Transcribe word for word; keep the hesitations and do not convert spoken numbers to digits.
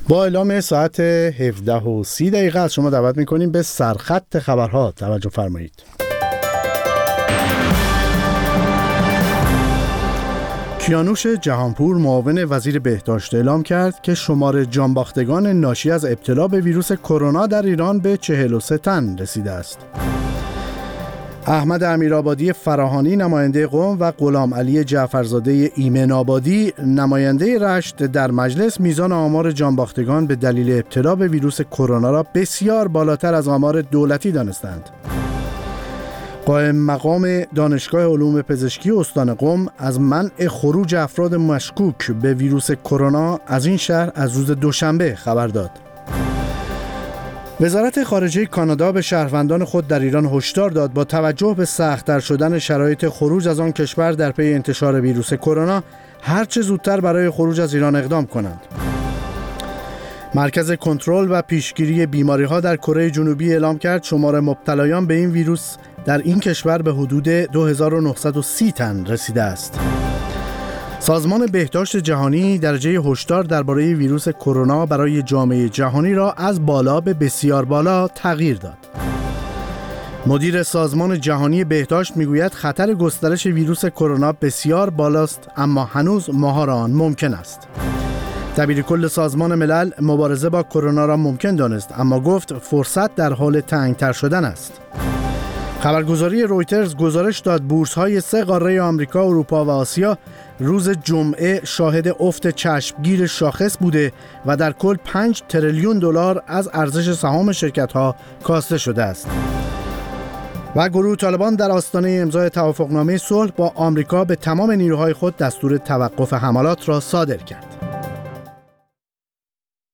با اعلام ساعت هفده و سی دقیقه از شما دعوت میکنیم به سرخط خبرها توجه فرمایید. کیانوش جهانپور معاون وزیر بهداشت اعلام کرد که شمار جانباختگان ناشی از ابتلا به ویروس کرونا در ایران به چهل و سه تن رسیده است. احمد امیرآبادی فراهانی نماینده قم و غلام علی جعفرزاده ایمن آبادی نماینده رشت در مجلس میزان آمار جانباختگان به دلیل ابتلا به ویروس کرونا را بسیار بالاتر از آمار دولتی دانستند. قائم مقام دانشگاه علوم پزشکی استان قم از منع خروج افراد مشکوک به ویروس کرونا از این شهر از روز دوشنبه خبر داد. وزارت خارجه کانادا به شهروندان خود در ایران هشدار داد با توجه به سخت‌تر شدن شرایط خروج از آن کشور در پی انتشار ویروس کرونا هر چه زودتر برای خروج از ایران اقدام کنند. مرکز کنترل و پیشگیری بیماری‌ها در کره جنوبی اعلام کرد شمار مبتلایان به این ویروس در این کشور به حدود دو هزار و نهصد و سی تن رسیده است. سازمان بهداشت جهانی درجه هشدار درباره ویروس کرونا برای جامعه جهانی را از بالا به بسیار بالا تغییر داد. مدیر سازمان جهانی بهداشت میگوید خطر گسترش ویروس کرونا بسیار بالاست، اما هنوز مهار آن ممکن است. دبیرکل سازمان ملل مبارزه با کرونا را ممکن دانست، اما گفت فرصت در حال تنگ‌تر شدن است. خبرگزاری رویترز گزارش داد بورس‌های سه قاره آمریکا، اروپا و آسیا روز جمعه شاهد افت چشمگیر شاخص بوده و در کل پنج تریلیون دلار از ارزش سهام شرکت‌ها کاسته شده است. و گروه طالبان در آستانه امضای توافقنامه صلح با آمریکا به تمام نیروهای خود دستور توقف حملات را صادر کرد.